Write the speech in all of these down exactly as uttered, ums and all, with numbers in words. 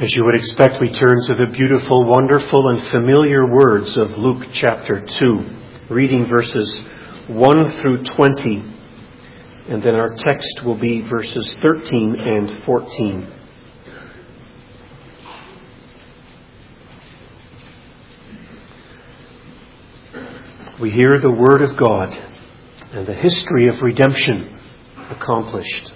As you would expect, we turn to the beautiful, wonderful, and familiar words of Luke chapter two, reading verses one through twenty, and then our text will be verses thirteen and fourteen. We hear the Word of God and the history of redemption accomplished.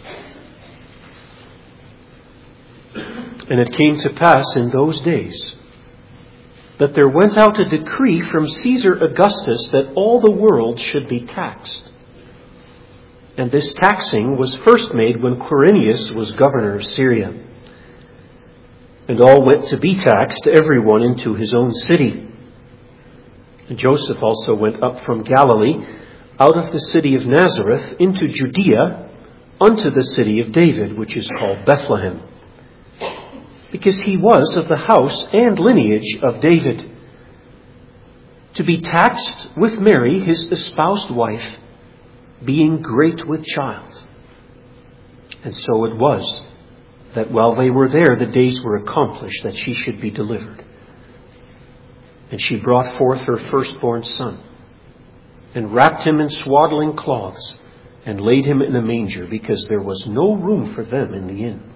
And it came to pass in those days that there went out a decree from Caesar Augustus that all the world should be taxed. And this taxing was first made when Quirinius was governor of Syria. And all went to be taxed, everyone into his own city. And Joseph also went up from Galilee, out of the city of Nazareth, into Judea, unto the city of David, which is called Bethlehem, because he was of the house and lineage of David, to be taxed with Mary, his espoused wife, being great with child. And so it was that while they were there, the days were accomplished that she should be delivered. And she brought forth her firstborn son, and wrapped him in swaddling cloths, and laid him in a manger, because there was no room for them in the inn.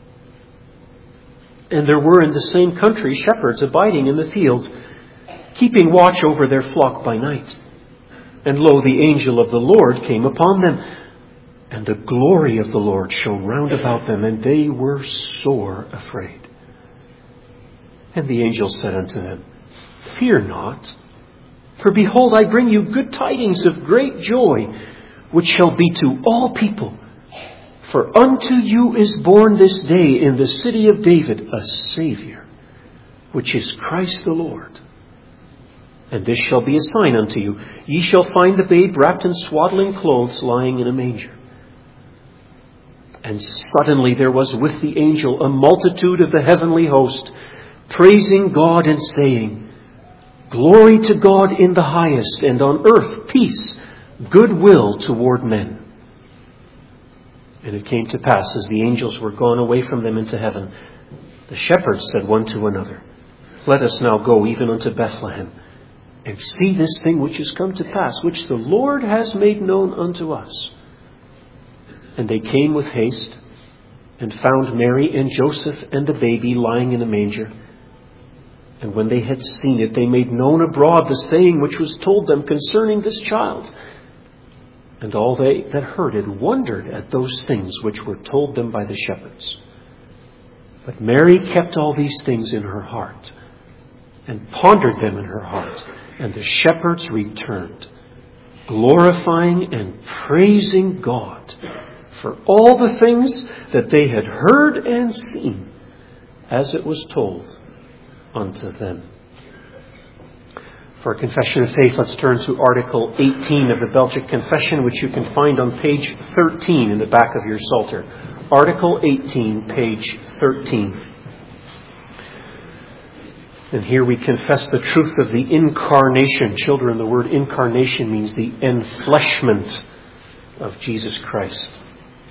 And there were in the same country shepherds abiding in the field, keeping watch over their flock by night. And lo, the angel of the Lord came upon them, and the glory of the Lord shone round about them, and they were sore afraid. And the angel said unto them, Fear not, for behold, I bring you good tidings of great joy, which shall be to all people. For unto you is born this day in the city of David a Saviour, which is Christ the Lord. And this shall be a sign unto you. Ye shall find the babe wrapped in swaddling clothes, lying in a manger. And suddenly there was with the angel a multitude of the heavenly host, praising God and saying, Glory to God in the highest, and on earth peace, goodwill toward men. And it came to pass, as the angels were gone away from them into heaven, the shepherds said one to another, Let us now go even unto Bethlehem, and see this thing which is come to pass, which the Lord has made known unto us. And they came with haste, and found Mary and Joseph and the baby lying in a manger. And when they had seen it, they made known abroad the saying which was told them concerning this child. And all they that heard it wondered at those things which were told them by the shepherds. But Mary kept all these things in her heart, and pondered them in her heart. And the shepherds returned, glorifying and praising God for all the things that they had heard and seen, as it was told unto them. For a confession of faith, let's turn to Article eighteen of the Belgic Confession, which you can find on page thirteen in the back of your Psalter. Article eighteen, page thirteen. And here we confess the truth of the incarnation. Children, the word incarnation means the enfleshment of Jesus Christ.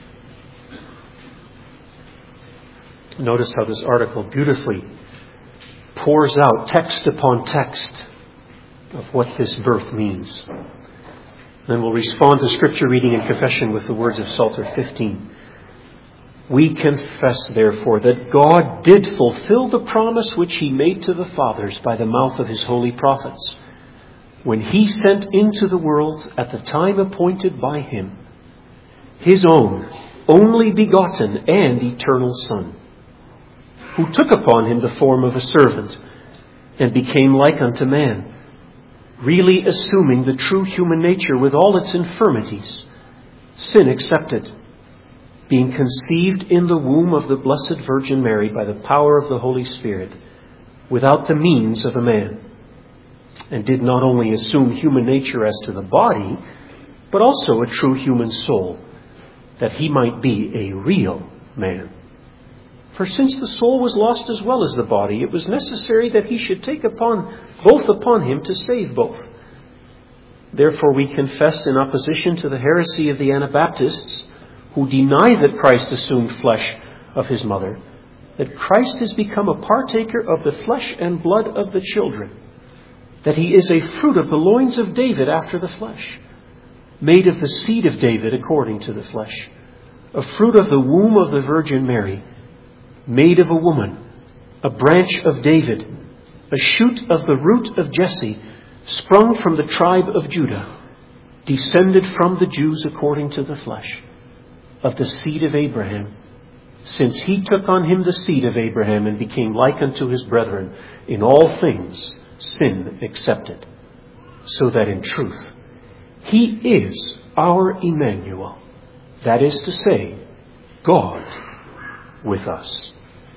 Notice how this article beautifully pours out text upon text of what this birth means. Then we'll respond to Scripture reading and confession with the words of Psalter fifteen. We confess, therefore, that God did fulfill the promise which He made to the fathers by the mouth of His holy prophets, when He sent into the world at the time appointed by Him His own only begotten and eternal Son, who took upon Him the form of a servant and became like unto man, really assuming the true human nature with all its infirmities, sin excepted, being conceived in the womb of the Blessed Virgin Mary by the power of the Holy Spirit, without the means of a man, and did not only assume human nature as to the body, but also a true human soul, that He might be a real man. For since the soul was lost as well as the body, it was necessary that He should take upon both upon Him to save both. Therefore we confess, in opposition to the heresy of the Anabaptists, who deny that Christ assumed flesh of His mother, that Christ has become a partaker of the flesh and blood of the children, that he is a fruit of the loins of David after the flesh, made of the seed of David according to the flesh, a fruit of the womb of the Virgin Mary, made of a woman, a branch of David, a shoot of the root of Jesse, sprung from the tribe of Judah, descended from the Jews according to the flesh, of the seed of Abraham, since he took on him the seed of Abraham and became like unto his brethren, in all things sin excepted, so that in truth he is our Emmanuel, that is to say, God with us.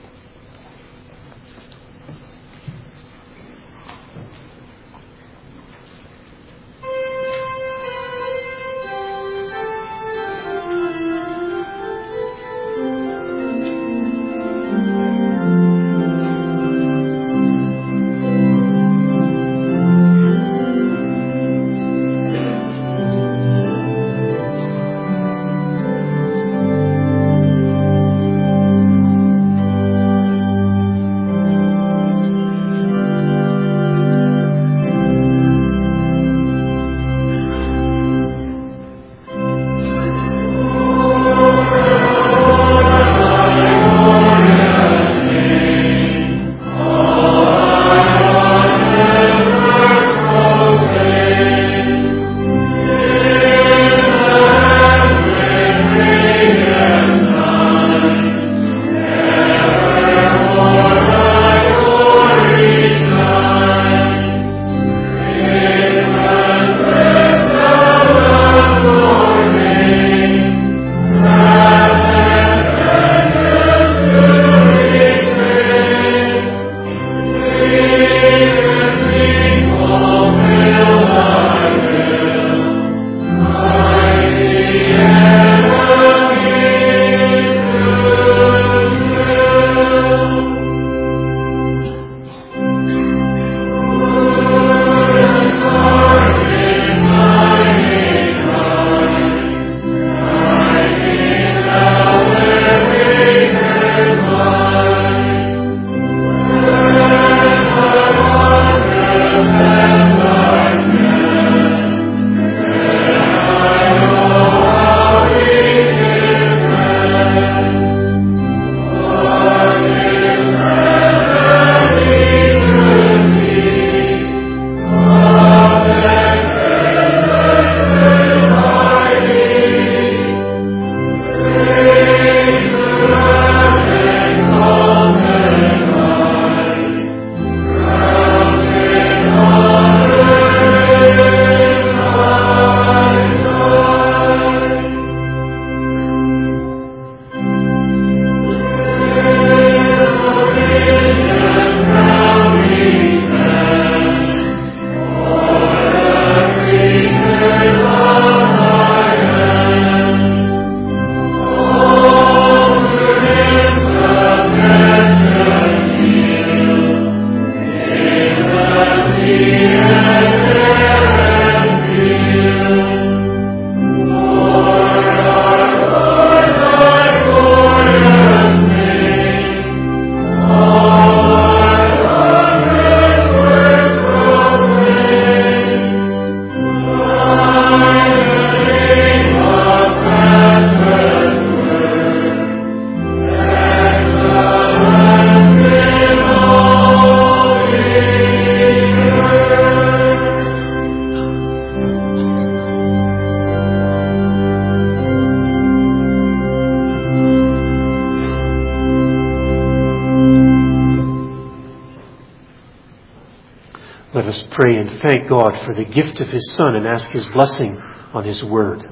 Let us pray and thank God for the gift of His Son and ask His blessing on His Word.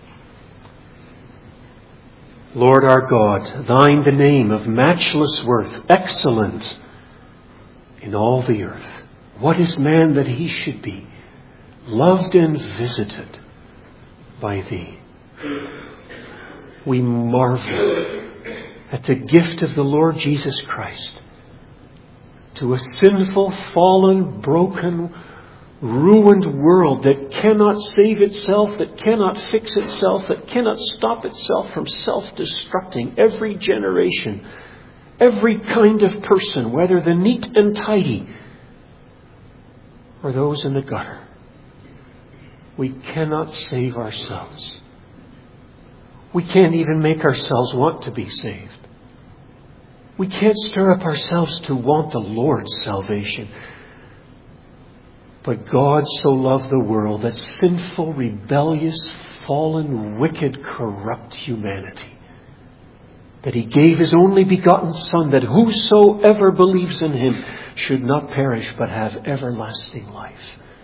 Lord our God, Thine the name of matchless worth, excellent in all the earth. What is man that he should be loved and visited by Thee? We marvel at the gift of the Lord Jesus Christ to a sinful, fallen, broken, ruined world that cannot save itself, that cannot fix itself, that cannot stop itself from self-destructing every generation, every kind of person, whether the neat and tidy or those in the gutter. We cannot save ourselves. We can't even make ourselves want to be saved. We can't stir up ourselves to want the Lord's salvation. But God so loved the world, that sinful, rebellious, fallen, wicked, corrupt humanity, that He gave His only begotten Son, that whosoever believes in Him should not perish but have everlasting life.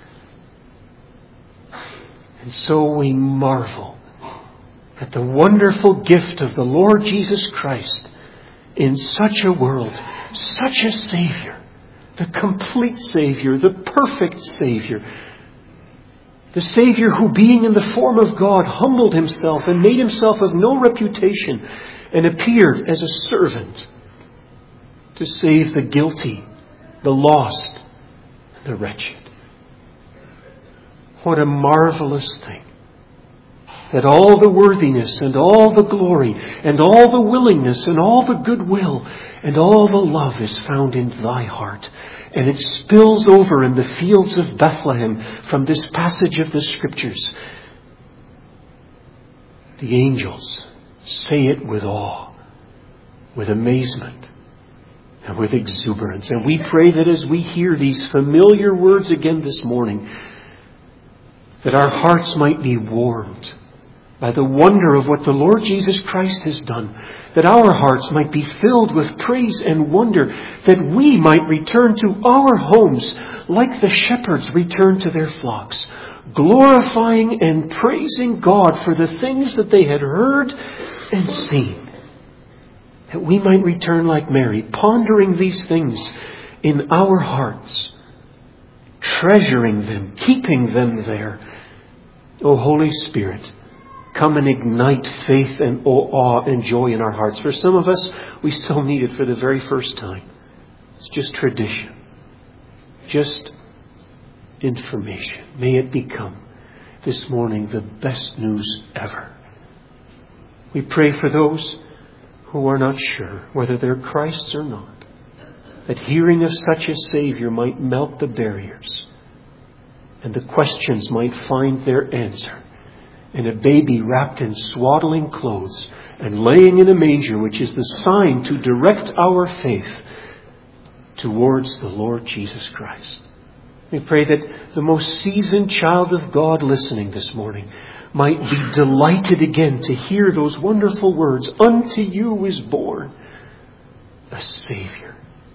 And so we marvel at the wonderful gift of the Lord Jesus Christ in such a world, such a Savior, the complete Savior, the perfect Savior, the Savior who, being in the form of God, humbled Himself and made Himself of no reputation and appeared as a servant to save the guilty, the lost, and the wretched. What a marvelous thing that all the worthiness and all the glory and all the willingness and all the goodwill and all the love is found in thy heart. And it spills over in the fields of Bethlehem from this passage of the Scriptures. The angels say it with awe, with amazement, and with exuberance. And we pray that as we hear these familiar words again this morning, that our hearts might be warmed by the wonder of what the Lord Jesus Christ has done, that our hearts might be filled with praise and wonder, that we might return to our homes like the shepherds return to their flocks, glorifying and praising God for the things that they had heard and seen. That we might return like Mary, pondering these things in our hearts, treasuring them, keeping them there. O Holy Spirit, come and ignite faith and awe and joy in our hearts. For some of us, we still need it for the very first time. It's just tradition. Just information. May it become this morning the best news ever. We pray for those who are not sure whether they're Christ's or not, that hearing of such a Savior might melt the barriers and the questions might find their answer. And a baby wrapped in swaddling clothes and laying in a manger, which is the sign to direct our faith towards the Lord Jesus Christ. We pray that the most seasoned child of God listening this morning might be delighted again to hear those wonderful words, "Unto you is born a Savior."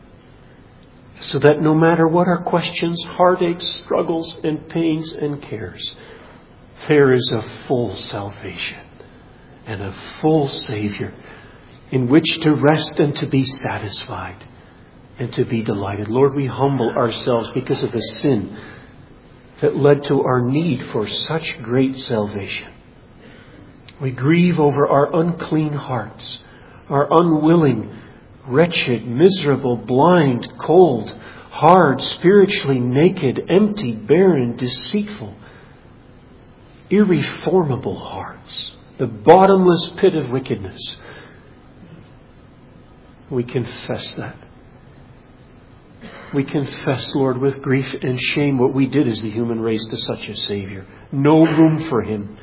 So that no matter what our questions, heartaches, struggles, and pains and cares, there is a full salvation and a full Savior in which to rest and to be satisfied and to be delighted. Lord, we humble ourselves because of the sin that led to our need for such great salvation. We grieve over our unclean hearts, our unwilling, wretched, miserable, blind, cold, hard, spiritually naked, empty, barren, deceitful, irreformable hearts, the bottomless pit of wickedness. We confess that. We confess, Lord, with grief and shame what we did as the human race to such a Savior. No room for Him.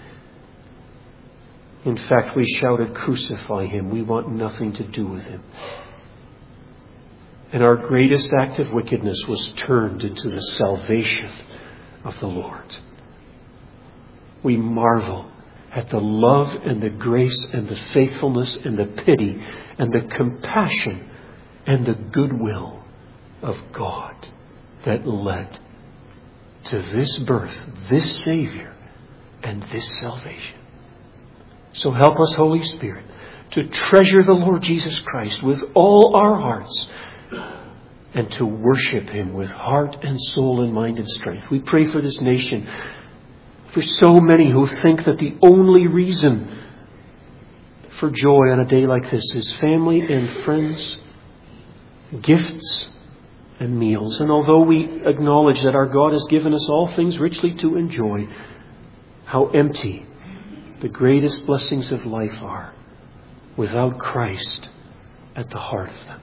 In fact, we shouted, "Crucify Him. We want nothing to do with Him." And our greatest act of wickedness was turned into the salvation of the Lord. We marvel at the love and the grace and the faithfulness and the pity and the compassion and the goodwill of God that led to this birth, this Savior, and this salvation. So help us, Holy Spirit, to treasure the Lord Jesus Christ with all our hearts and to worship Him with heart and soul and mind and strength. We pray for this nation, for so many who think that the only reason for joy on a day like this is family and friends, gifts and meals. And although we acknowledge that our God has given us all things richly to enjoy, how empty the greatest blessings of life are without Christ at the heart of them.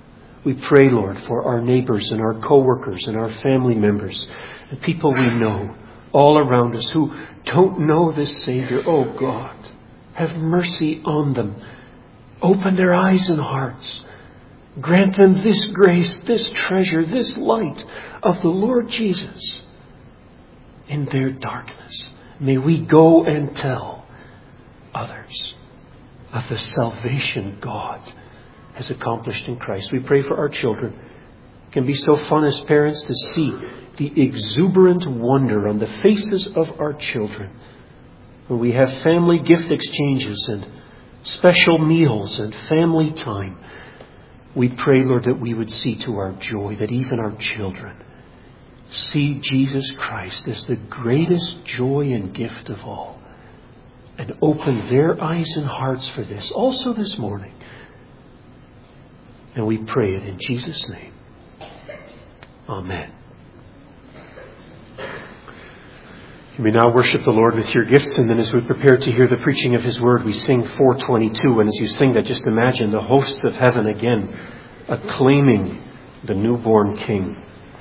We pray, Lord, for our neighbors and our co-workers and our family members and people we know all around us who don't know this Savior. Oh God, have mercy on them. Open their eyes and hearts. Grant them this grace, this treasure, this light of the Lord Jesus in their darkness. May we go and tell others of the salvation God has accomplished in Christ. We pray for our children. It can be so fun as parents to see the exuberant wonder on the faces of our children when we have family gift exchanges and special meals and family time. We pray, Lord, that we would see to our joy that even our children see Jesus Christ as the greatest joy and gift of all, and open their eyes and hearts for this also this morning. And we pray it in Jesus' name. Amen. You may now worship the Lord with your gifts, and then as we prepare to hear the preaching of His Word, we sing four twenty-two. And as you sing that, just imagine the hosts of heaven again acclaiming the newborn King.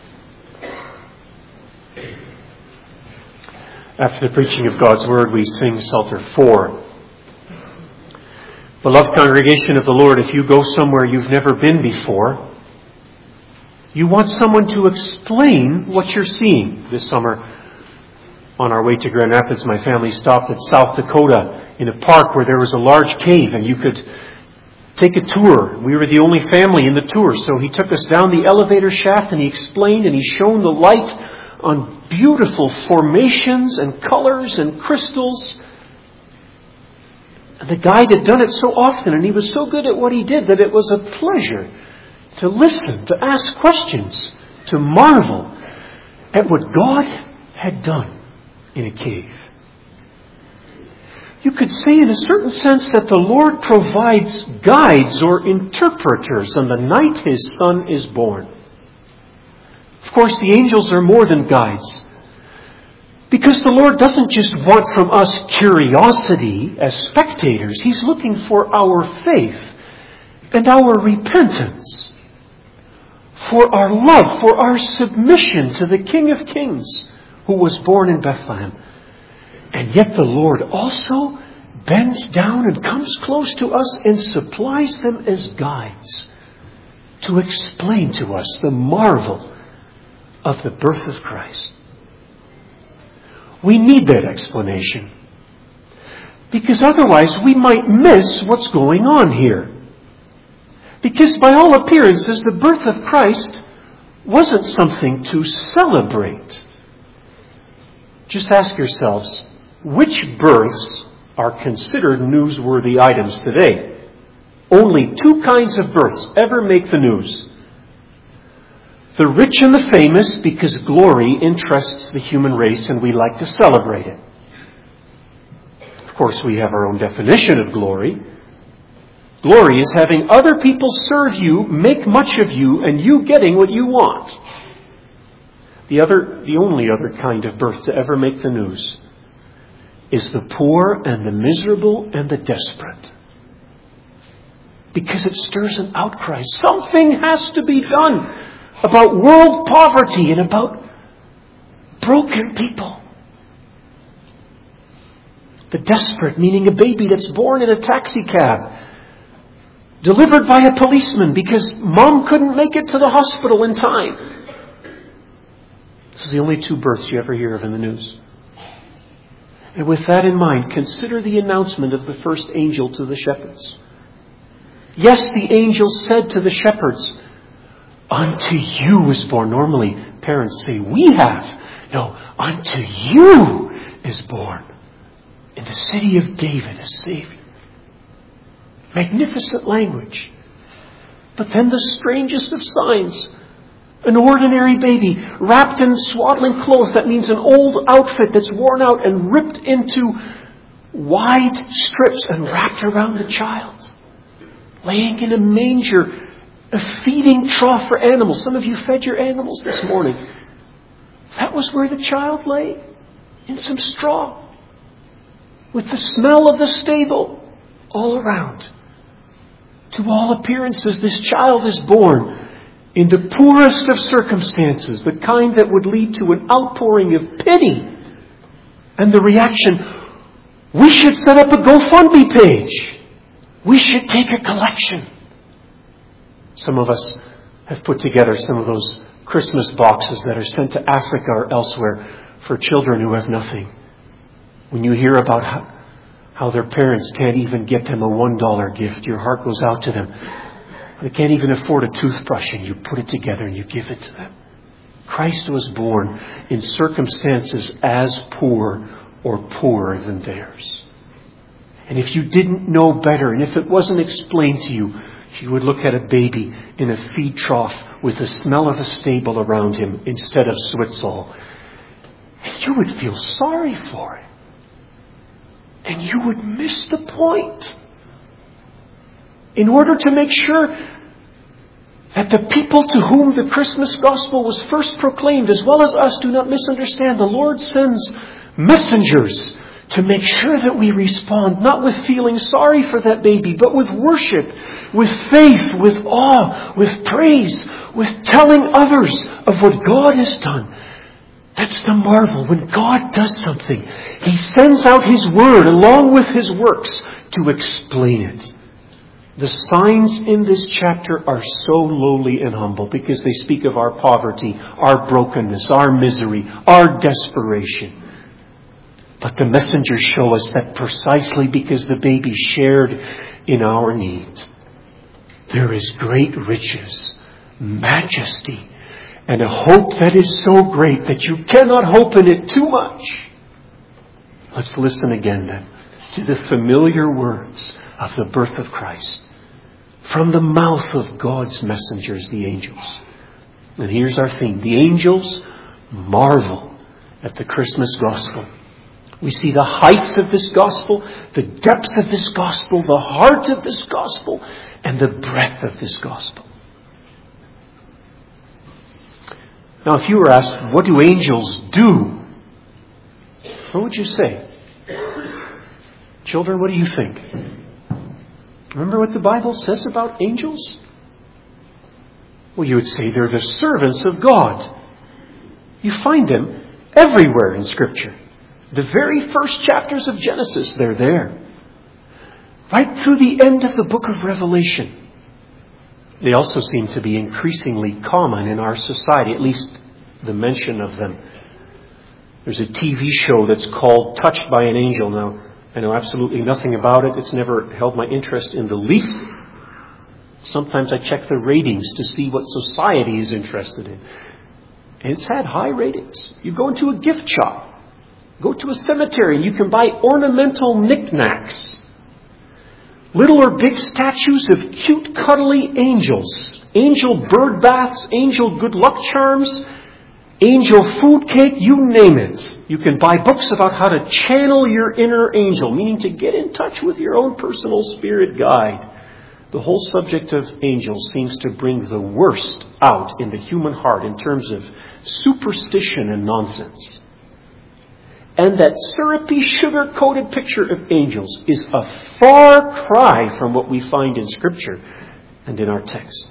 After the preaching of God's Word, we sing Psalter four. Beloved congregation of the Lord, if you go somewhere you've never been before, you want someone to explain what you're seeing. This summer, on our way to Grand Rapids, my family stopped at South Dakota in a park where there was a large cave and you could take a tour. We were the only family in the tour, so he took us down the elevator shaft and he explained and he shone the light on beautiful formations and colors and crystals. And the guide had done it so often and he was so good at what he did that it was a pleasure to listen, to ask questions, to marvel at what God had done in a cave. You could say in a certain sense that the Lord provides guides or interpreters on the night His Son is born. Of course, the angels are more than guides, because the Lord doesn't just want from us curiosity as spectators. He's looking for our faith and our repentance, for our love, for our submission to the King of Kings who was born in Bethlehem. And yet the Lord also bends down and comes close to us and supplies them as guides to explain to us the marvel of the birth of Christ. We need that explanation, because otherwise we might miss what's going on here. Because by all appearances, the birth of Christ wasn't something to celebrate. Just ask yourselves, which births are considered newsworthy items today? Only two kinds of births ever make the news. The rich and the famous, because glory interests the human race and we like to celebrate it. Of course, we have our own definition of glory. Glory is having other people serve you, make much of you, and you getting what you want. The other, the only other kind of birth to ever make the news is the poor and the miserable and the desperate. Because it stirs an outcry. Something has to be done about world poverty and about broken people. The desperate, meaning a baby that's born in a taxi cab, delivered by a policeman because mom couldn't make it to the hospital in time. This is the only two births you ever hear of in the news. And with that in mind, consider the announcement of the first angel to the shepherds. Yes, the angel said to the shepherds, unto you was born. Normally, parents say, we have. No, unto you is born in the city of David a Savior. Magnificent language. But then the strangest of signs. An ordinary baby wrapped in swaddling clothes. That means an old outfit that's worn out and ripped into wide strips and wrapped around the child. Laying in a manger, a feeding trough for animals. Some of you fed your animals this morning. That was where the child lay, in some straw, with the smell of the stable all around. To all appearances, this child is born in the poorest of circumstances, the kind that would lead to an outpouring of pity. And the reaction, we should set up a GoFundMe page. We should take a collection. Some of us have put together some of those Christmas boxes that are sent to Africa or elsewhere for children who have nothing. When you hear about how, how their parents can't even get them a one dollar gift, your heart goes out to them. They can't even afford a toothbrush, and you put it together and you give it to them. Christ was born in circumstances as poor or poorer than theirs. And if you didn't know better, and if it wasn't explained to you, you would look at a baby in a feed trough with the smell of a stable around him instead of Switzel. And you would feel sorry for it. And you would miss the point. In order to make sure that the people to whom the Christmas gospel was first proclaimed, as well as us, do not misunderstand, the Lord sends messengers to make sure that we respond, not with feeling sorry for that baby, but with worship, with faith, with awe, with praise, with telling others of what God has done. That's the marvel. When God does something, He sends out His word along with His works to explain it. The signs in this chapter are so lowly and humble because they speak of our poverty, our brokenness, our misery, our desperation. But the messengers show us that precisely because the baby shared in our needs, there is great riches, majesty, and a hope that is so great that you cannot hope in it too much. Let's listen again then to the familiar words of the birth of Christ from the mouth of God's messengers, the angels. And here's our theme. The angels marvel at the Christmas gospel. We see the heights of this gospel, the depths of this gospel, the heart of this gospel, and the breadth of this gospel. Now, if you were asked, what do angels do? What would you say? Children, what do you think? Remember what the Bible says about angels? Well, you would say they're the servants of God. You find them everywhere in Scripture. The very first chapters of Genesis, they're there. Right through the end of the book of Revelation. They also seem to be increasingly common in our society, at least the mention of them. There's a T V show that's called Touched by an Angel. Now, I know absolutely nothing about it. It's never held my interest in the least. Sometimes I check the ratings to see what society is interested in. And it's had high ratings. You go into a gift shop. Go to a cemetery and you can buy ornamental knickknacks. Little or big statues of cute, cuddly angels. Angel bird baths, angel good luck charms, angel food cake, you name it. You can buy books about how to channel your inner angel, meaning to get in touch with your own personal spirit guide. The whole subject of angels seems to bring the worst out in the human heart in terms of superstition and nonsense. And that syrupy, sugar-coated picture of angels is a far cry from what we find in Scripture and in our text.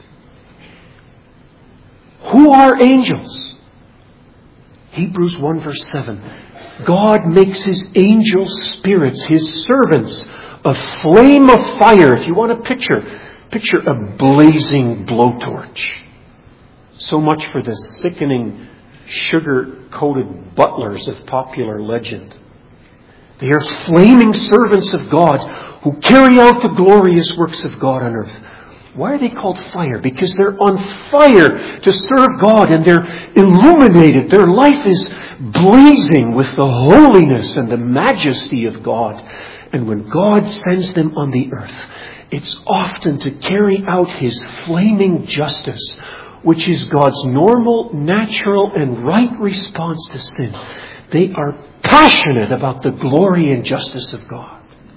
Who are angels? Hebrews one verse seven. God makes His angel spirits, His servants, a flame of fire. If you want a picture, picture a blazing blowtorch. So much for the sickening, sugar-coated butlers of popular legend. They are flaming servants of God who carry out the glorious works of God on earth. Why are they called fire? Because they're on fire to serve God and they're illuminated. Their life is blazing with the holiness and the majesty of God. And when God sends them on the earth, it's often to carry out His flaming justice, which is God's normal, natural, and right response to sin. They are passionate about the glory and justice of God.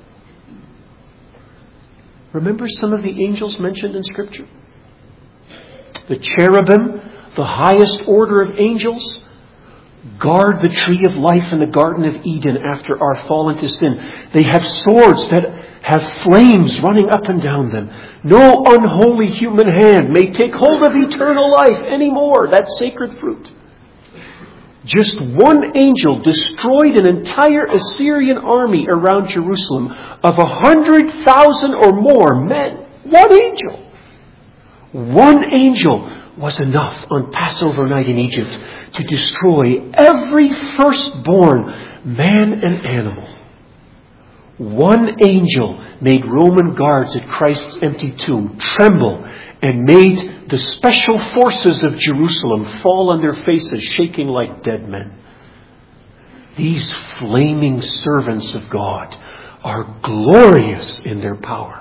Remember some of the angels mentioned in Scripture? The cherubim, the highest order of angels, guard the tree of life in the Garden of Eden after our fall into sin. They have swords that have flames running up and down them. No unholy human hand may take hold of eternal life anymore, that sacred fruit. Just one angel destroyed an entire Assyrian army around Jerusalem of a hundred thousand or more men. One angel. One angel was enough on Passover night in Egypt to destroy every firstborn man and animal. One angel made Roman guards at Christ's empty tomb tremble and made the special forces of Jerusalem fall on their faces, shaking like dead men. These flaming servants of God are glorious in their power.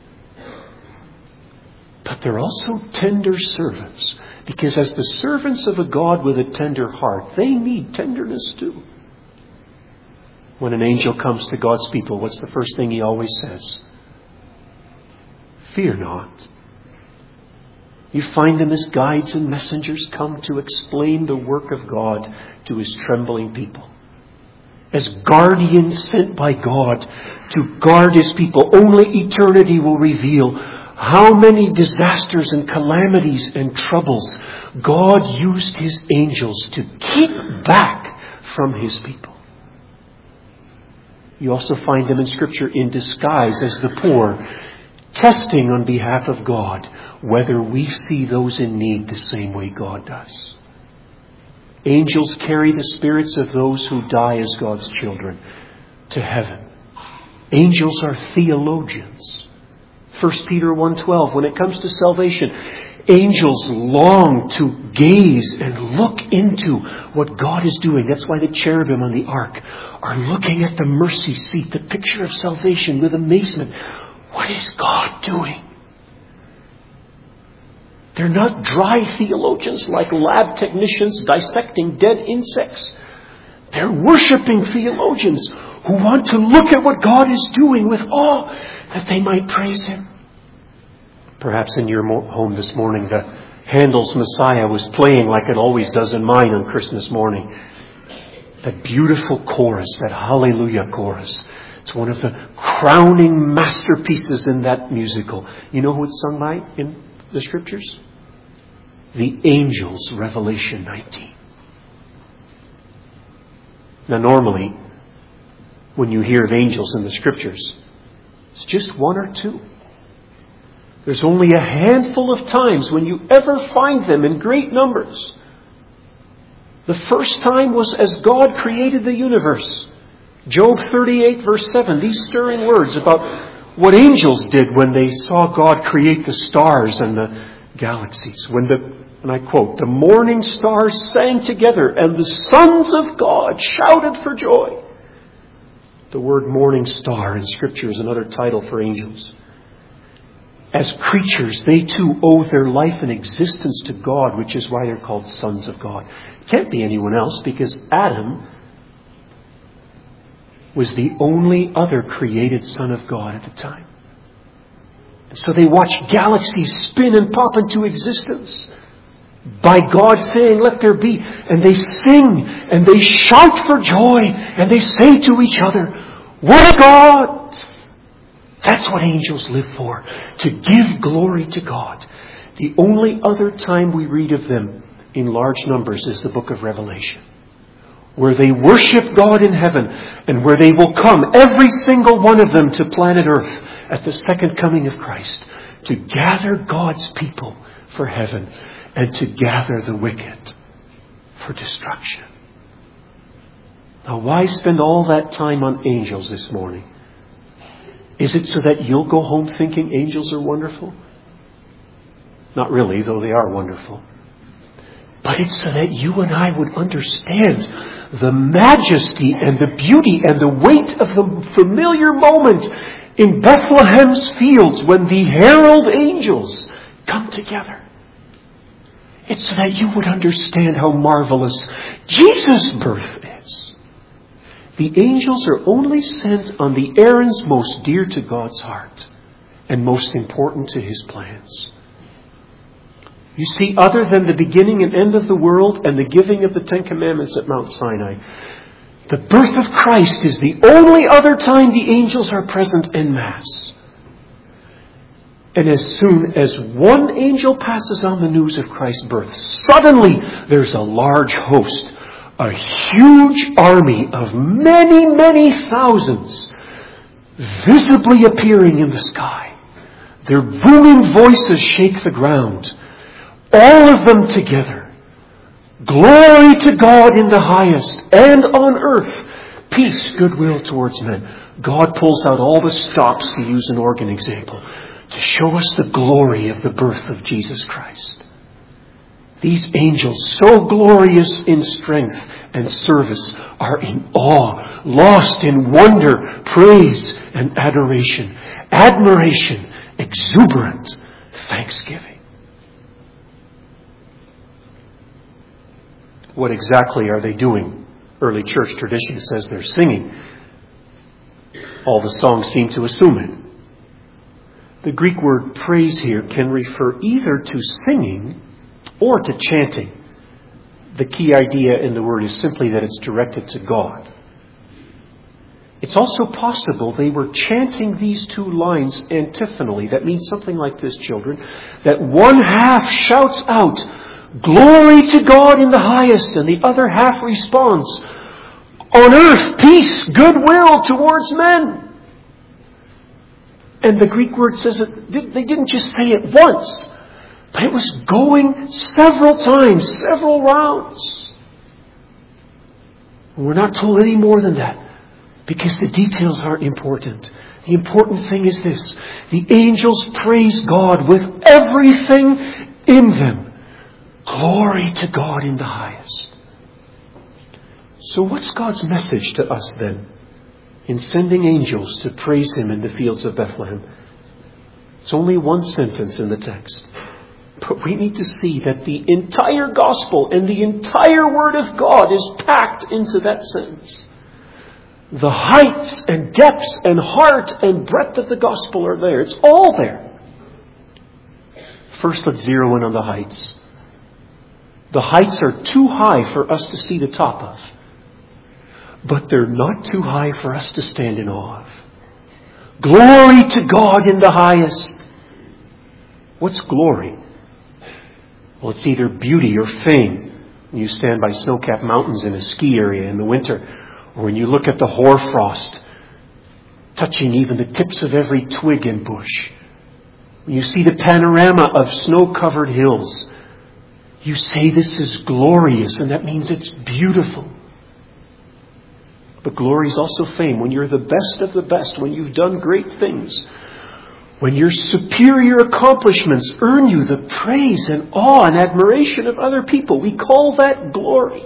But they're also tender servants, because as the servants of a God with a tender heart, they need tenderness too. When an angel comes to God's people, what's the first thing he always says? Fear not. You find them as guides and messengers come to explain the work of God to His trembling people. As guardians sent by God to guard His people, only eternity will reveal how many disasters and calamities and troubles God used His angels to keep back from His people. You also find them in Scripture in disguise as the poor, testing on behalf of God whether we see those in need the same way God does. Angels carry the spirits of those who die as God's children to heaven. Angels are theologians. First Peter one twelve, when it comes to salvation, angels long to gaze and look into what God is doing. That's why the cherubim on the ark are looking at the mercy seat, the picture of salvation, with amazement. What is God doing? They're not dry theologians like lab technicians dissecting dead insects. They're worshiping theologians who want to look at what God is doing with awe, that they might praise Him. Perhaps in your home this morning, the Handel's Messiah was playing like it always does in mine on Christmas morning. That beautiful chorus, that Hallelujah chorus. It's one of the crowning masterpieces in that musical. You know who it's sung by in the Scriptures? The angels, Revelation nineteen. Now normally, when you hear of angels in the Scriptures, it's just one or two. There's only a handful of times when you ever find them in great numbers. The first time was as God created the universe. Job thirty-eight verse seven, these stirring words about what angels did when they saw God create the stars and the galaxies. When the, and I quote, the morning stars sang together and the sons of God shouted for joy. The word morning star in Scripture is another title for angels. As creatures, they too owe their life and existence to God, which is why they're called sons of God. It can't be anyone else, because Adam was the only other created son of God at the time. And so they watch galaxies spin and pop into existence by God saying, let there be. And they sing and they shout for joy and they say to each other, what a God! That's what angels live for, to give glory to God. The only other time we read of them in large numbers is the book of Revelation, where they worship God in heaven and where they will come, every single one of them, to planet Earth at the second coming of Christ, to gather God's people for heaven and to gather the wicked for destruction. Now, why spend all that time on angels this morning? Is it so that you'll go home thinking angels are wonderful? Not really, though they are wonderful. But it's so that you and I would understand the majesty and the beauty and the weight of the familiar moment in Bethlehem's fields when the herald angels come together. It's so that you would understand how marvelous Jesus' birth is. The angels are only sent on the errands most dear to God's heart and most important to His plans. You see, other than the beginning and end of the world and the giving of the Ten Commandments at Mount Sinai, The birth of Christ is the only other time the angels are present en masse. And as soon as one angel passes on the news of Christ's birth, suddenly there's a large host, a huge army of many, many thousands visibly appearing in the sky. Their booming voices shake the ground. All of them together. Glory to God in the highest, and on earth, peace, goodwill towards men. God pulls out all the stops, to use an organ example, to show us the glory of the birth of Jesus Christ. These angels, so glorious in strength and service, are in awe, lost in wonder, praise, and adoration, admiration, exuberant thanksgiving. What exactly are they doing? Early church tradition says they're singing. All the songs seem to assume it. The Greek word praise here can refer either to singing or to chanting. The key idea in the word is simply that it's directed to God. It's also possible they were chanting these two lines antiphonally. That means something like this, children, that one half shouts out, "Glory to God in the highest," and the other half responds, "On earth, peace, goodwill towards men." And the Greek word says that they didn't just say it once, but it was going several times, several rounds. We're not told any more than that, because the details aren't important. The important thing is this: the angels praise God with everything in them. Glory to God in the highest. So what's God's message to us then in sending angels to praise Him in the fields of Bethlehem? It's only one sentence in the text. But we need to see that the entire gospel and the entire Word of God is packed into that sentence. The heights and depths and heart and breadth of the gospel are there. It's all there. First, let's zero in on the heights. The heights are too high for us to see the top of, but they're not too high for us to stand in awe of. Glory to God in the highest. What's glory? Well, it's either beauty or fame. When you stand by snow-capped mountains in a ski area in the winter, or when you look at the hoarfrost, touching even the tips of every twig and bush. When you see the panorama of snow-covered hills, you say this is glorious, and that means it's beautiful. But glory is also fame. When you're the best of the best, when you've done great things, when your superior accomplishments earn you the praise and awe and admiration of other people, we call that glory.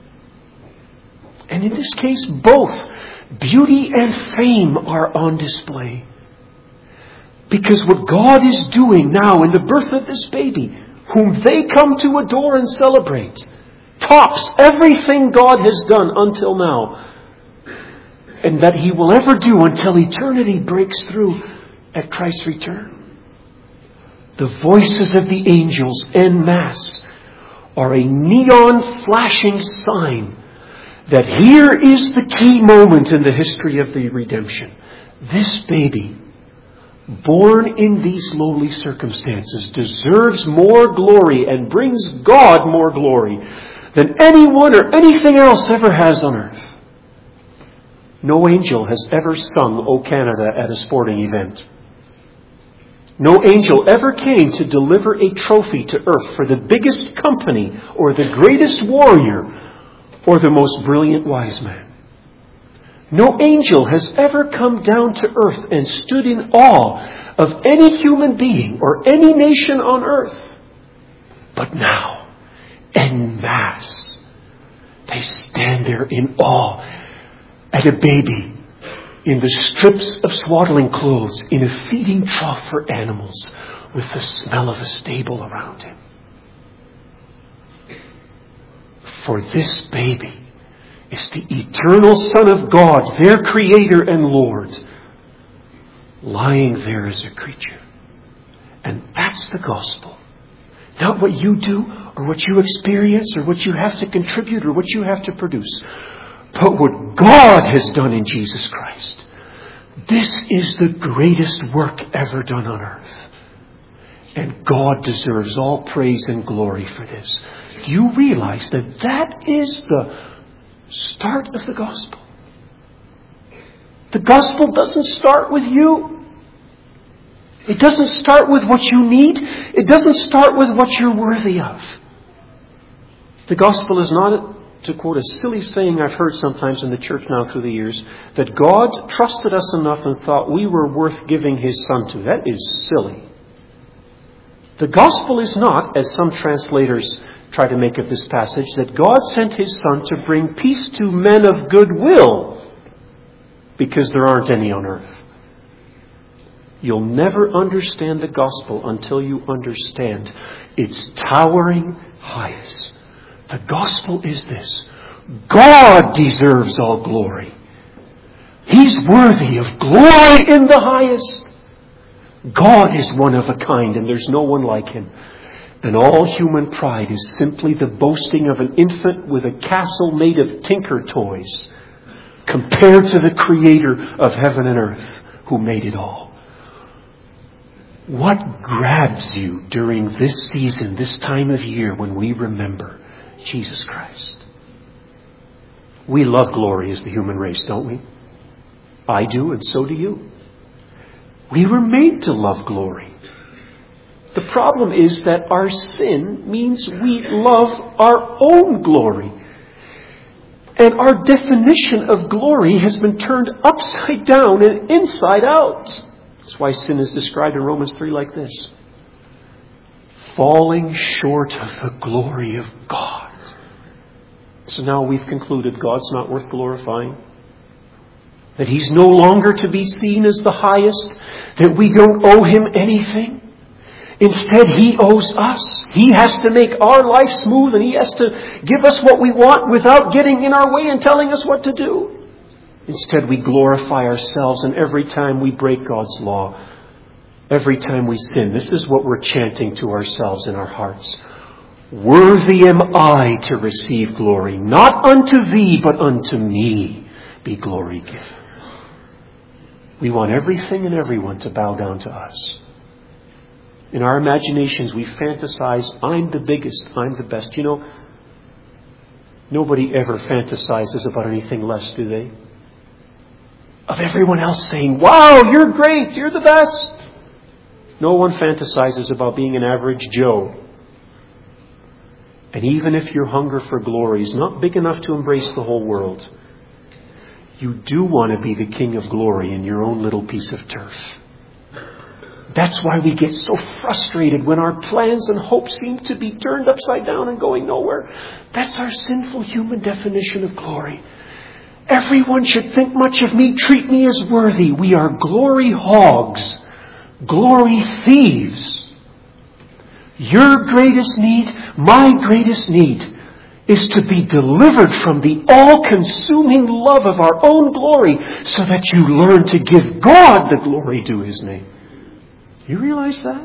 And in this case, both beauty and fame are on display. Because what God is doing now in the birth of this baby, whom they come to adore and celebrate, tops everything God has done until now, and that He will ever do until eternity breaks through at Christ's return. The voices of the angels en masse are a neon flashing sign that here is the key moment in the history of the redemption. This baby, born in these lowly circumstances, deserves more glory and brings God more glory than anyone or anything else ever has on earth. No angel has ever sung "O Canada" at a sporting event. No angel ever came to deliver a trophy to earth for the biggest company or the greatest warrior or the most brilliant wise man. No angel has ever come down to earth and stood in awe of any human being or any nation on earth. But now, en masse, they stand there in awe at a baby in the strips of swaddling clothes in a feeding trough for animals with the smell of a stable around him. For this baby is the eternal Son of God, their Creator and Lord, lying there as a creature. And that's the gospel. Not what you do or what you experience or what you have to contribute or what you have to produce. but what God has done in Jesus Christ. This is the greatest work ever done on earth. And God deserves all praise and glory for this. Do you realize that that is the start of the gospel? The gospel doesn't start with you. It doesn't start with what you need. It doesn't start with what you're worthy of. The gospel is not, to quote a silly saying I've heard sometimes in the church now through the years, that God trusted us enough and thought we were worth giving His Son to. That is silly. The gospel is not, as some translators try to make of this passage, that God sent His Son to bring peace to men of good will, because there aren't any on earth. You'll never understand the gospel until you understand its towering heights. The gospel is this: God deserves all glory. He's worthy of glory in the highest. God is one of a kind, and there's no one like Him. And all human pride is simply the boasting of an infant with a castle made of tinker toys, compared to the Creator of heaven and earth, who made it all. What grabs you during this season, this time of year, when we remember Jesus Christ? We love glory as the human race, don't we? I do, and so do you. We were made to love glory. The problem is that our sin means we love our own glory. And our definition of glory has been turned upside down and inside out. That's why sin is described in Romans three like this: falling short of the glory of God. So now we've concluded God's not worth glorifying, that He's no longer to be seen as the highest, that we don't owe Him anything. Instead, He owes us. He has to make our life smooth, and He has to give us what we want without getting in our way and telling us what to do. Instead, we glorify ourselves, and every time we break God's law, every time we sin, this is what we're chanting to ourselves in our hearts: worthy am I to receive glory, not unto Thee, but unto Me be glory given. We want everything and everyone to bow down to us. In our imaginations, we fantasize, I'm the biggest, I'm the best. You know, nobody ever fantasizes about anything less, do they? Of everyone else saying, wow, you're great, you're the best. No one fantasizes about being an average Joe. And even if your hunger for glory is not big enough to embrace the whole world, you do want to be the King of glory in your own little piece of turf. That's why we get so frustrated when our plans and hopes seem to be turned upside down and going nowhere. That's our sinful human definition of glory. Everyone should think much of me, treat me as worthy. We are glory hogs, glory thieves. Your greatest need, my greatest need, is to be delivered from the all-consuming love of our own glory, so that you learn to give God the glory due His name. You realize that?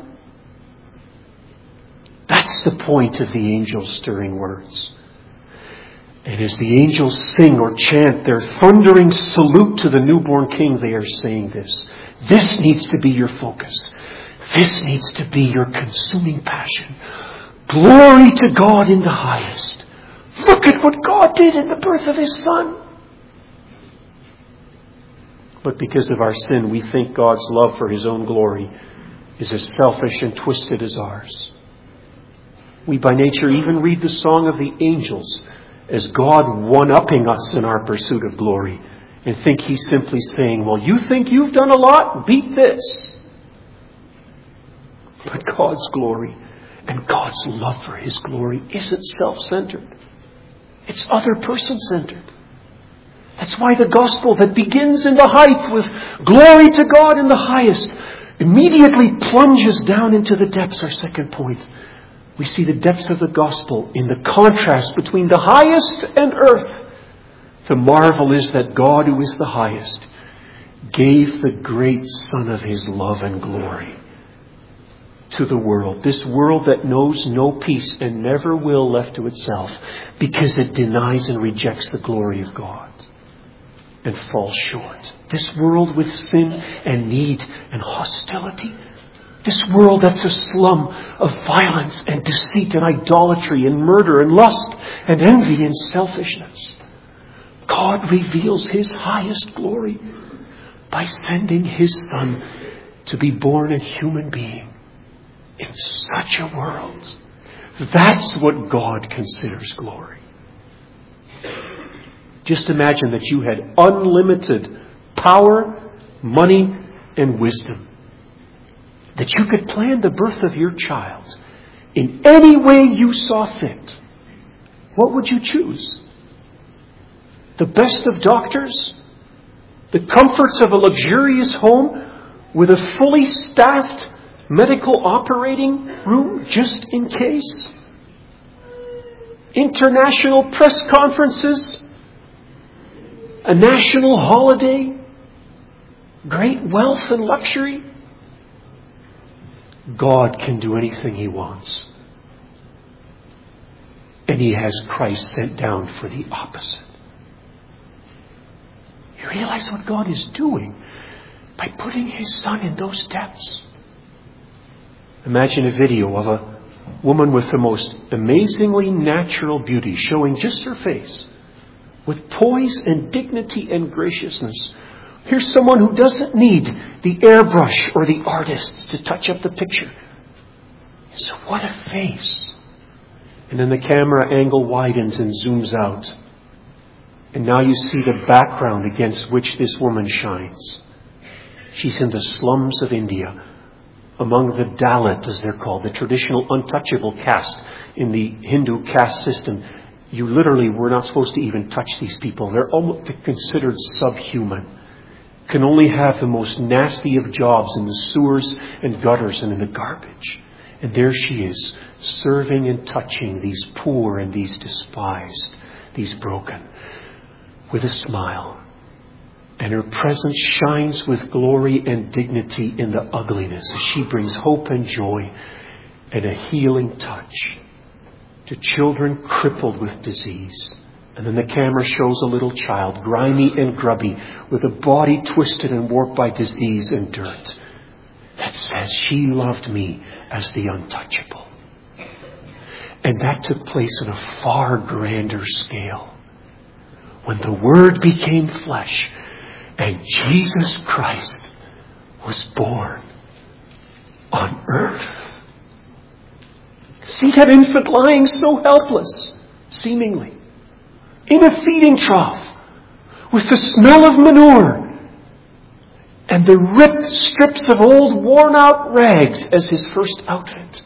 That's the point of the angels' stirring words. And as the angels sing or chant their thundering salute to the newborn King, they are saying this: this needs to be your focus. This needs to be your consuming passion. Glory to God in the highest. Look at what God did in the birth of His Son. But because of our sin, we think God's love for His own glory is as selfish and twisted as ours. We by nature even read the song of the angels as God one-upping us in our pursuit of glory, and think He's simply saying, well, you think you've done a lot? Beat this. But God's glory and God's love for His glory isn't self-centered. It's other person-centered. That's why the gospel that begins in the height with glory to God in the highest immediately plunges down into the depths. Our second point. We see the depths of the gospel in the contrast between the highest and earth. The marvel is that God, who is the highest, gave the great Son of His love and glory to the world, this world that knows no peace and never will left to itself, because it denies and rejects the glory of God and falls short. This world with sin and need and hostility. This world that's a slum of violence and deceit and idolatry and murder and lust and envy and selfishness. God reveals His highest glory by sending His Son to be born a human being in such a world. That's what God considers glory. Just imagine that you had unlimited power, money, and wisdom. That you could plan the birth of your child in any way you saw fit. What would you choose? The best of doctors? The comforts of a luxurious home with a fully staffed medical operating room just in case? International press conferences? A national holiday? Great wealth and luxury? God can do anything He wants. And He has Christ sent down for the opposite. You realize what God is doing by putting His Son in those depths? Imagine a video of a woman with the most amazingly natural beauty, showing just her face, with poise and dignity and graciousness. Here's someone who doesn't need the airbrush or the artists to touch up the picture. So what a face. And then the camera angle widens and zooms out. And now you see the background against which this woman shines. She's in the slums of India, among the Dalit, as they're called, the traditional untouchable caste in the Hindu caste system. You literally were not supposed to even touch these people. They're almost considered subhuman. Can only have the most nasty of jobs in the sewers and gutters and in the garbage. And there she is, serving and touching these poor and these despised, these broken, with a smile. And her presence shines with glory and dignity in the ugliness as she brings hope and joy and a healing touch to children crippled with disease. And then the camera shows a little child, grimy and grubby, with a body twisted and warped by disease and dirt, that says, "She loved me as the untouchable." And that took place on a far grander scale, when the Word became flesh and Jesus Christ was born on earth. See that infant lying so helpless, seemingly, in a feeding trough, with the smell of manure and the ripped strips of old worn-out rags as his first outfit.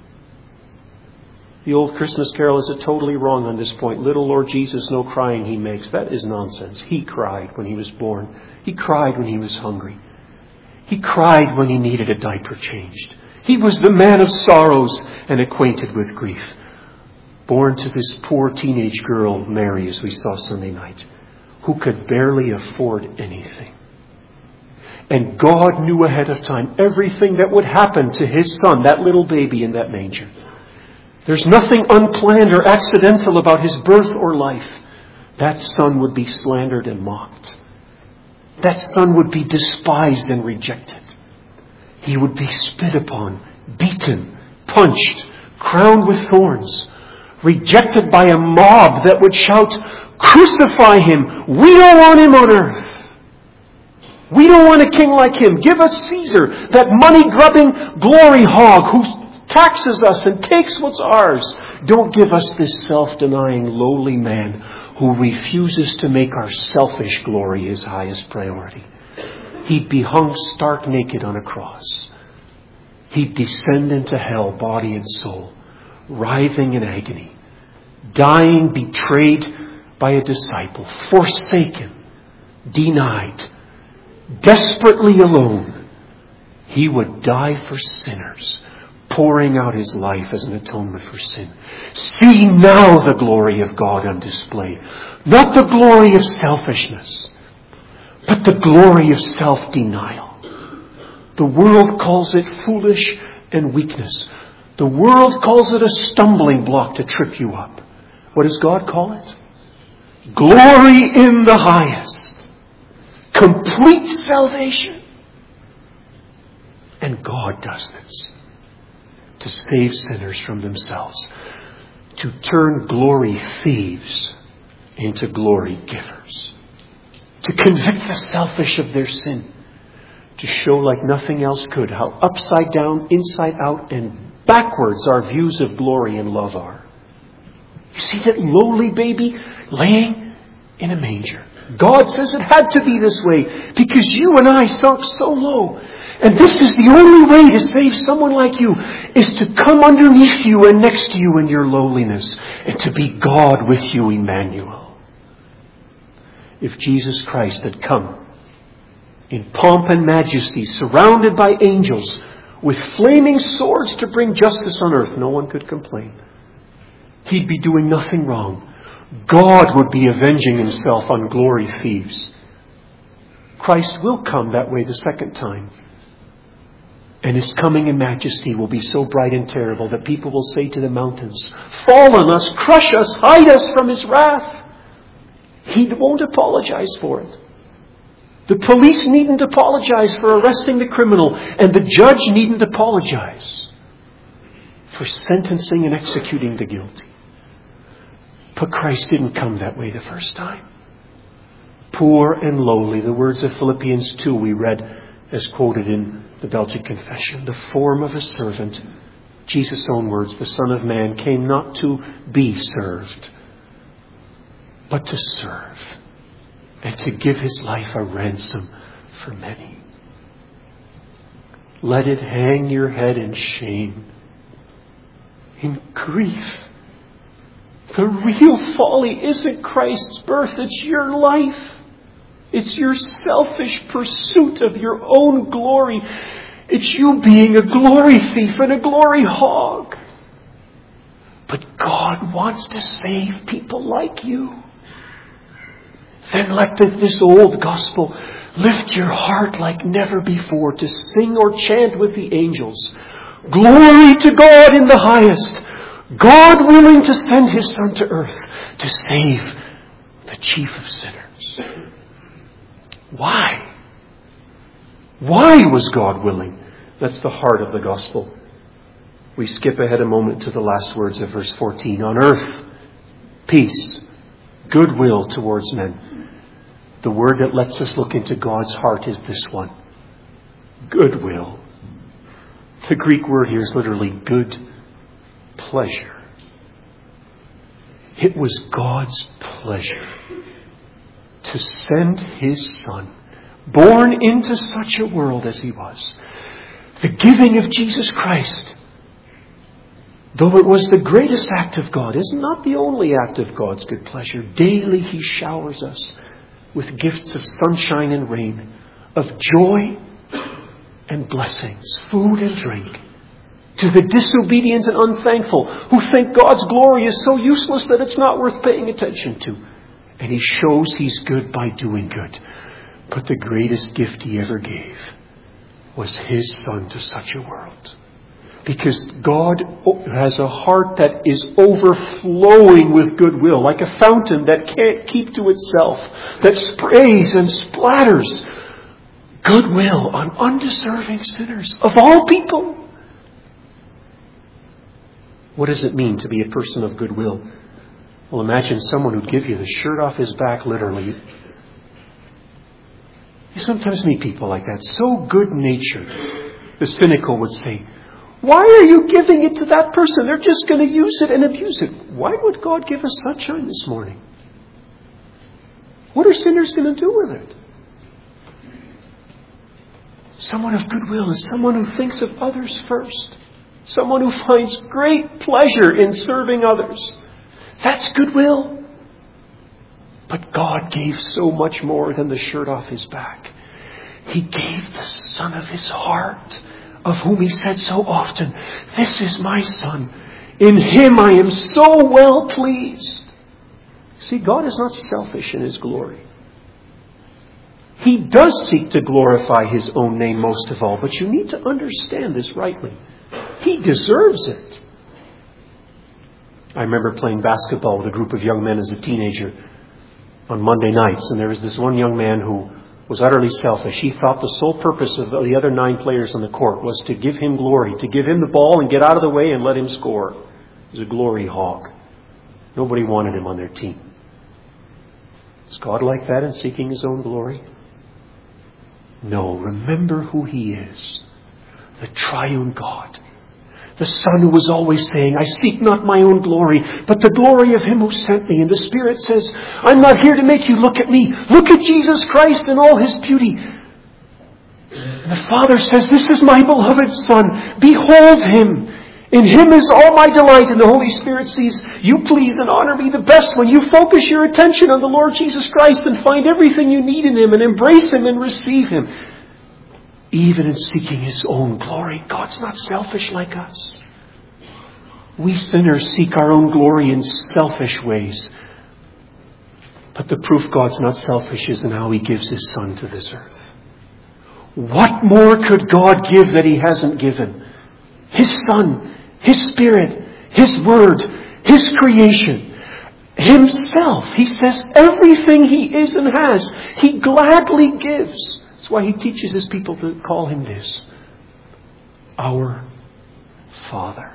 The old Christmas carol is totally wrong on this point. Little Lord Jesus, no crying He makes. That is nonsense. He cried when He was born. He cried when He was hungry. He cried when He needed a diaper changed. He was the man of sorrows and acquainted with grief. Born to this poor teenage girl, Mary, as we saw Sunday night, who could barely afford anything. And God knew ahead of time everything that would happen to His Son, that little baby in that manger. There's nothing unplanned or accidental about His birth or life. That Son would be slandered and mocked. That Son would be despised and rejected. He would be spit upon, beaten, punched, crowned with thorns, rejected by a mob that would shout, "Crucify Him! We don't want Him on earth. We don't want a king like Him. Give us Caesar, that money-grubbing glory hog who taxes us and takes what's ours. Don't give us this self-denying, lowly man who refuses to make our selfish glory His highest priority." He'd be hung stark naked on a cross. He'd descend into hell, body and soul, writhing in agony, dying, betrayed by a disciple, forsaken, denied, desperately alone. He would die for sinners, pouring out His life as an atonement for sin. See now the glory of God on display. Not the glory of selfishness, but the glory of self-denial. The world calls it foolish and weakness. The world calls it a stumbling block to trip you up. What does God call it? Glory in the highest. Complete salvation. And God does this to save sinners from themselves, to turn glory thieves into glory givers, to convict the selfish of their sin, to show like nothing else could how upside down, inside out, and backwards our views of glory and love are. You see that lowly baby laying in a manger. God says it had to be this way because you and I sunk so low. And this is the only way to save someone like you, is to come underneath you and next to you in your lowliness and to be God with you, Emmanuel. If Jesus Christ had come in pomp and majesty, surrounded by angels, with flaming swords to bring justice on earth, no one could complain. He'd be doing nothing wrong. God would be avenging himself on glory thieves. Christ will come that way the second time. And his coming in majesty will be so bright and terrible that people will say to the mountains, fall on us, crush us, hide us from his wrath. He won't apologize for it. The police needn't apologize for arresting the criminal, and the judge needn't apologize for sentencing and executing the guilty. But Christ didn't come that way the first time. Poor and lowly, the words of Philippians two we read as quoted in the Belgic Confession. The form of a servant. Jesus' own words, the Son of Man came not to be served, but to serve, and to give his life a ransom for many. Let it hang your head in shame, in grief. The real folly isn't Christ's birth, it's your life. It's your selfish pursuit of your own glory. It's you being a glory thief and a glory hog. But God wants to save people like you. Then let this old gospel lift your heart like never before to sing or chant with the angels. Glory to God in the highest. God willing to send his Son to earth to save the chief of sinners. Why? Why was God willing? That's the heart of the gospel. We skip ahead a moment to the last words of verse fourteen. On earth, peace, goodwill towards men. The word that lets us look into God's heart is this one. Goodwill. The Greek word here is literally good pleasure. It was God's pleasure to send his Son, born into such a world as he was. The giving of Jesus Christ, though it was the greatest act of God, is not the only act of God's good pleasure. Daily he showers us with gifts of sunshine and rain, of joy and blessings, food and drink. To the disobedient and unthankful who think God's glory is so useless that it's not worth paying attention to. And he shows he's good by doing good. But the greatest gift he ever gave was his Son to such a world. Because God has a heart that is overflowing with goodwill, like a fountain that can't keep to itself, that sprays and splatters goodwill on undeserving sinners of all people. What does it mean to be a person of goodwill? Well, imagine someone who'd give you the shirt off his back, literally. You sometimes meet people like that, so good-natured. The cynical would say, why are you giving it to that person? They're just going to use it and abuse it. Why would God give us sunshine this morning? What are sinners going to do with it? Someone of goodwill is someone who thinks of others first. Someone who finds great pleasure in serving others. That's goodwill. But God gave so much more than the shirt off his back. He gave the Son of his heart, of whom he said so often, this is my Son. In him I am so well pleased. See, God is not selfish in his glory. He does seek to glorify his own name most of all, but you need to understand this rightly. He deserves it. I remember playing basketball with a group of young men as a teenager on Monday nights, and there was this one young man who was utterly selfish. He thought the sole purpose of the other nine players on the court was to give him glory, to give him the ball and get out of the way and let him score. He was a glory hog. Nobody wanted him on their team. Is God like that in seeking His own glory? No. Remember who He is. The triune God. The Son who was always saying, I seek not my own glory, but the glory of Him who sent me. And the Spirit says, I'm not here to make you look at me. Look at Jesus Christ in all His beauty. And the Father says, this is my beloved Son. Behold Him. In Him is all my delight. And the Holy Spirit sees, you please and honor me the best when you focus your attention on the Lord Jesus Christ and find everything you need in Him and embrace Him and receive Him. Even in seeking His own glory, God's not selfish like us. We sinners seek our own glory in selfish ways. But the proof God's not selfish is in how He gives His Son to this earth. What more could God give that He hasn't given? His Son, His Spirit, His Word, His creation, Himself. He says everything He is and has, He gladly gives. That's why He teaches His people to call Him this. Our Father.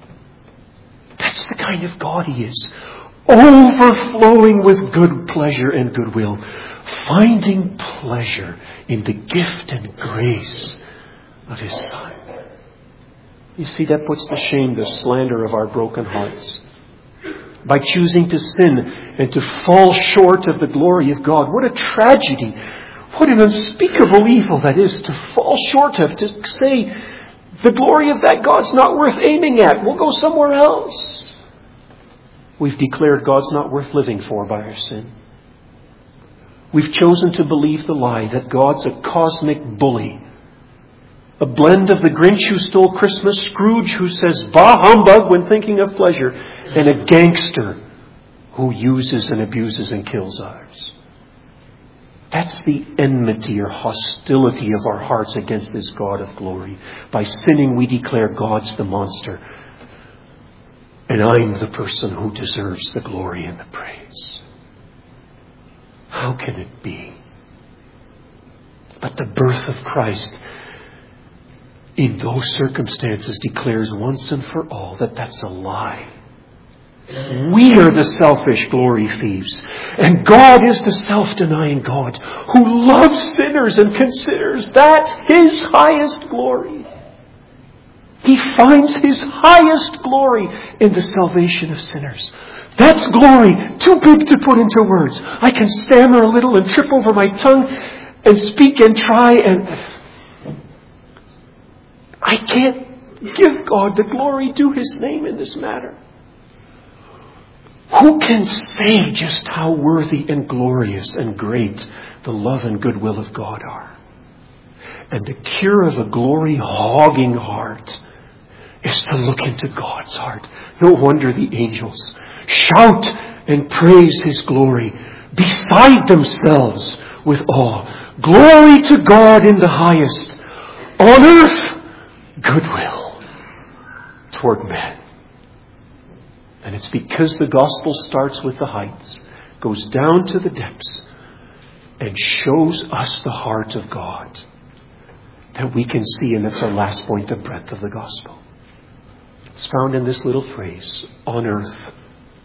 That's the kind of God He is. Overflowing with good pleasure and goodwill. Finding pleasure in the gift and grace of His Son. You see, that puts to shame the slander of our broken hearts. By choosing to sin and to fall short of the glory of God. What a tragedy. What an unspeakable evil that is to fall short of, to say, the glory of that God's not worth aiming at. We'll go somewhere else. We've declared God's not worth living for by our sin. We've chosen to believe the lie that God's a cosmic bully. A blend of the Grinch who stole Christmas, Scrooge who says bah humbug when thinking of pleasure, and a gangster who uses and abuses and kills others. That's the enmity or hostility of our hearts against this God of glory. By sinning, we declare God's the monster. And I'm the person who deserves the glory and the praise. How can it be? But the birth of Christ in those circumstances declares once and for all that that's a lie. We are the selfish glory thieves. And God is the self-denying God who loves sinners and considers that His highest glory. He finds His highest glory in the salvation of sinners. That's glory too big to put into words. I can stammer a little and trip over my tongue and speak and try, and I can't give God the glory due His name in this matter. Who can say just how worthy and glorious and great the love and goodwill of God are? And the cure of a glory-hogging heart is to look into God's heart. No wonder the angels shout and praise His glory beside themselves with awe. Glory to God in the highest. On earth, goodwill toward men. And it's because the gospel starts with the heights, goes down to the depths, and shows us the heart of God that we can see, and that's our last point, the breadth of the gospel. It's found in this little phrase, on earth,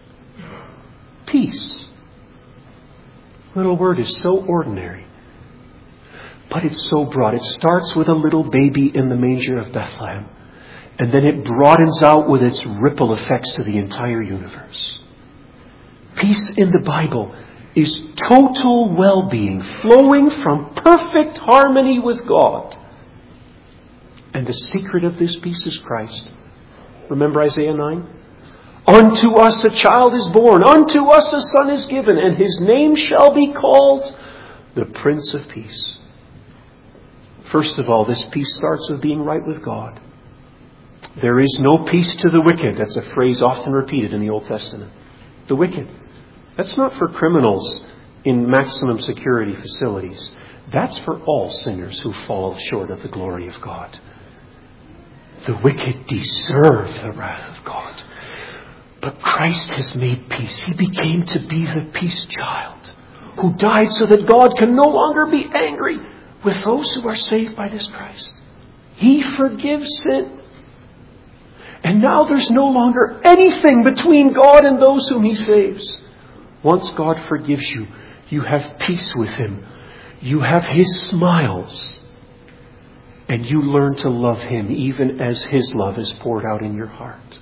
peace. The little word is so ordinary, but it's so broad. It starts with a little baby in the manger of Bethlehem. And then it broadens out with its ripple effects to the entire universe. Peace in the Bible is total well-being, flowing from perfect harmony with God. And the secret of this peace is Christ. Remember Isaiah nine? Unto us a child is born, unto us a son is given, and His name shall be called the Prince of Peace. First of all, this peace starts with being right with God. There is no peace to the wicked. That's a phrase often repeated in the Old Testament. The wicked. That's not for criminals in maximum security facilities. That's for all sinners who fall short of the glory of God. The wicked deserve the wrath of God. But Christ has made peace. He became to be the peace child who died so that God can no longer be angry with those who are saved by this Christ. He forgives sin. And now there's no longer anything between God and those whom He saves. Once God forgives you, you have peace with Him. You have His smiles. And you learn to love Him even as His love is poured out in your heart.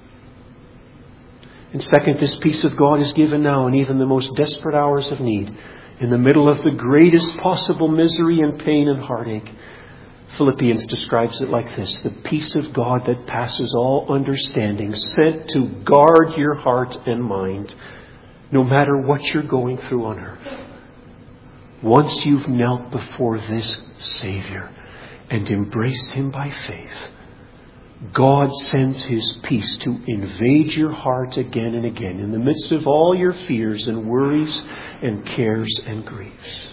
And second, this peace of God is given now in even the most desperate hours of need. In the middle of the greatest possible misery and pain and heartache. Philippians describes it like this: the peace of God that passes all understanding, sent to guard your heart and mind, no matter what you're going through on earth. Once you've knelt before this Savior and embraced Him by faith, God sends His peace to invade your heart again and again in the midst of all your fears and worries and cares and griefs.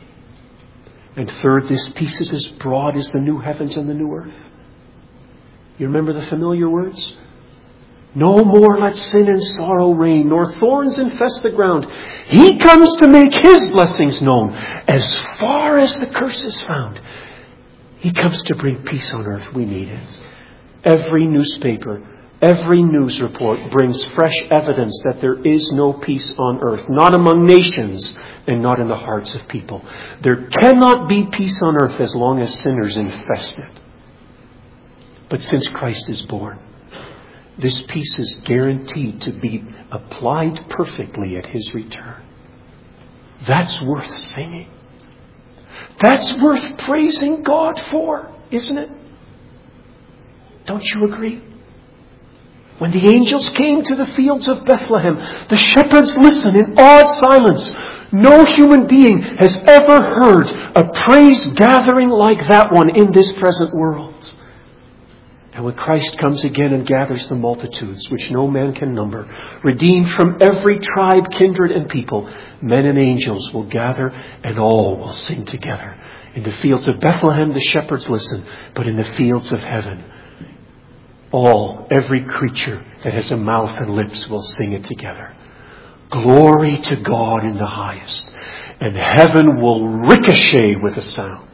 And third, this peace is as broad as the new heavens and the new earth. You remember the familiar words? No more let sin and sorrow reign, nor thorns infest the ground. He comes to make His blessings known as far as the curse is found. He comes to bring peace on earth. We need it. Every newspaper, every news report brings fresh evidence that there is no peace on earth, not among nations and not in the hearts of people. There cannot be peace on earth as long as sinners infest it. But since Christ is born, this peace is guaranteed to be applied perfectly at His return. That's worth singing. That's worth praising God for, isn't it? Don't you agree? When the angels came to the fields of Bethlehem, the shepherds listened in awed silence. No human being has ever heard a praise gathering like that one in this present world. And when Christ comes again and gathers the multitudes, which no man can number, redeemed from every tribe, kindred, and people, men and angels will gather and all will sing together. In the fields of Bethlehem, the shepherds listen, but in the fields of heaven, all, every creature that has a mouth and lips will sing it together. Glory to God in the highest, and heaven will ricochet with a sound.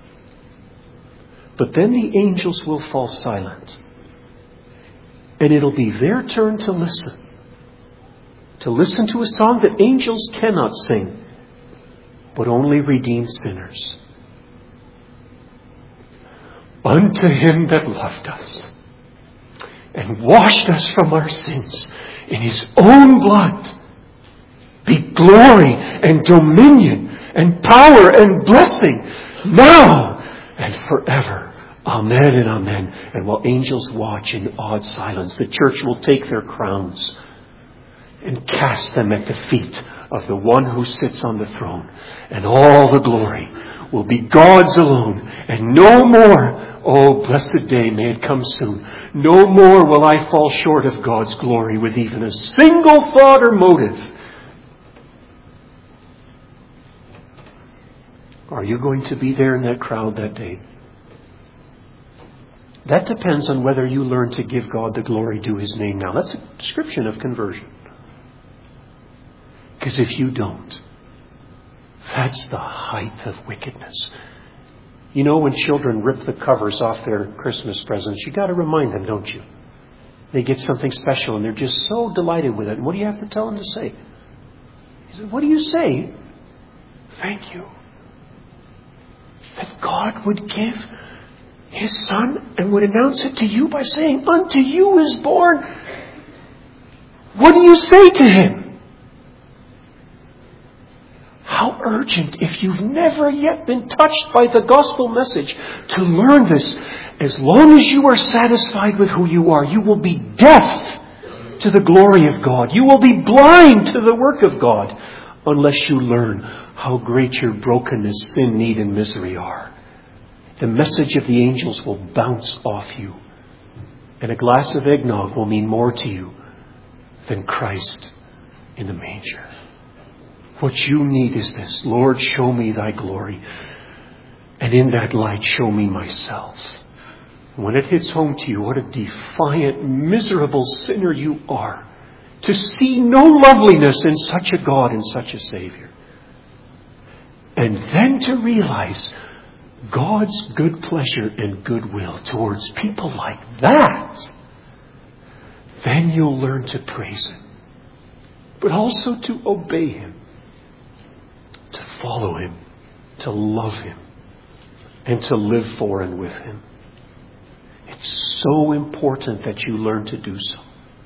But then the angels will fall silent. And it'll be their turn to listen. To listen to a song that angels cannot sing, but only redeemed sinners. Unto Him that loved us and washed us from our sins in His own blood be glory and dominion and power and blessing now and forever. Amen and amen. And while angels watch in awed silence, the church will take their crowns and cast them at the feet of the one who sits on the throne. And all the glory will be God's alone. And no more, oh blessed day, may it come soon, no more will I fall short of God's glory with even a single thought or motive. Are you going to be there in that crowd that day? That depends on whether you learn to give God the glory due His name now. That's a description of conversion. Because if you don't, that's the height of wickedness. You know, when children rip the covers off their Christmas presents, you got to remind them, don't you? They get something special and they're just so delighted with it. And what do you have to tell them to say? He said, what do you say? Thank you. That God would give His Son and would announce it to you by saying, unto you is born. What do you say to Him? How urgent, if you've never yet been touched by the gospel message, to learn this. As long as you are satisfied with who you are, you will be deaf to the glory of God. You will be blind to the work of God unless you learn how great your brokenness, sin, need, and misery are. The message of the angels will bounce off you. And a glass of eggnog will mean more to you than Christ in the manger. What you need is this: Lord, show me Thy glory. And in that light, show me myself. When it hits home to you, what a defiant, miserable sinner you are. To see no loveliness in such a God and such a Savior. And then to realize God's good pleasure and goodwill towards people like that. Then you'll learn to praise Him. But also to obey Him. To follow Him. To love Him. And to live for and with Him. It's so important that you learn to do so.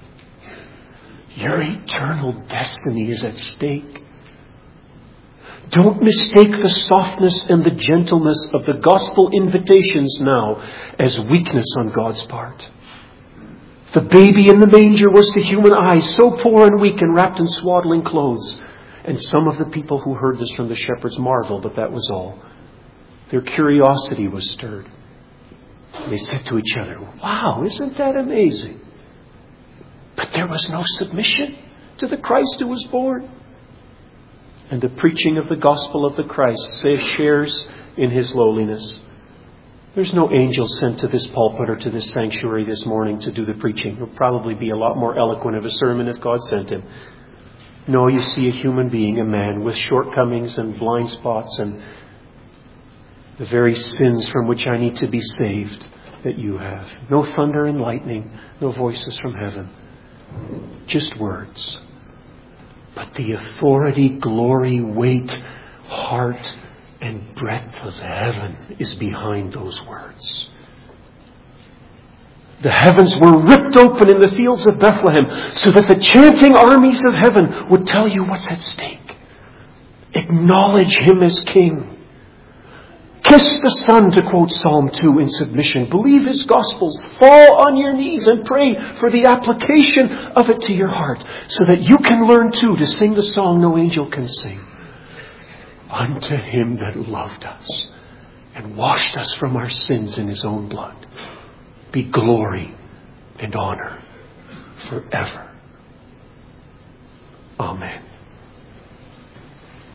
Your eternal destiny is at stake. Don't mistake the softness and the gentleness of the gospel invitations now as weakness on God's part. The baby in the manger was to human eyes so poor and weak and wrapped in swaddling clothes. And some of the people who heard this from the shepherds marveled, but that was all. Their curiosity was stirred. They said to each other, "Wow, isn't that amazing?" But there was no submission to the Christ who was born. And the preaching of the gospel of the Christ shares in His lowliness. There's no angel sent to this pulpit or to this sanctuary this morning to do the preaching. He'll probably be a lot more eloquent of a sermon if God sent him. No, you see a human being, a man with shortcomings and blind spots and the very sins from which I need to be saved that you have. No thunder and lightning, no voices from heaven. Just words. But the authority, glory, weight, heart, and breadth of heaven is behind those words. The heavens were ripped open in the fields of Bethlehem so that the chanting armies of heaven would tell you what's at stake. Acknowledge Him as King. Kiss the Son, to quote Psalm two in submission. Believe His Gospels. Fall on your knees and pray for the application of it to your heart so that you can learn too to sing the song no angel can sing. Unto Him that loved us and washed us from our sins in His own blood be glory and honor forever. Amen.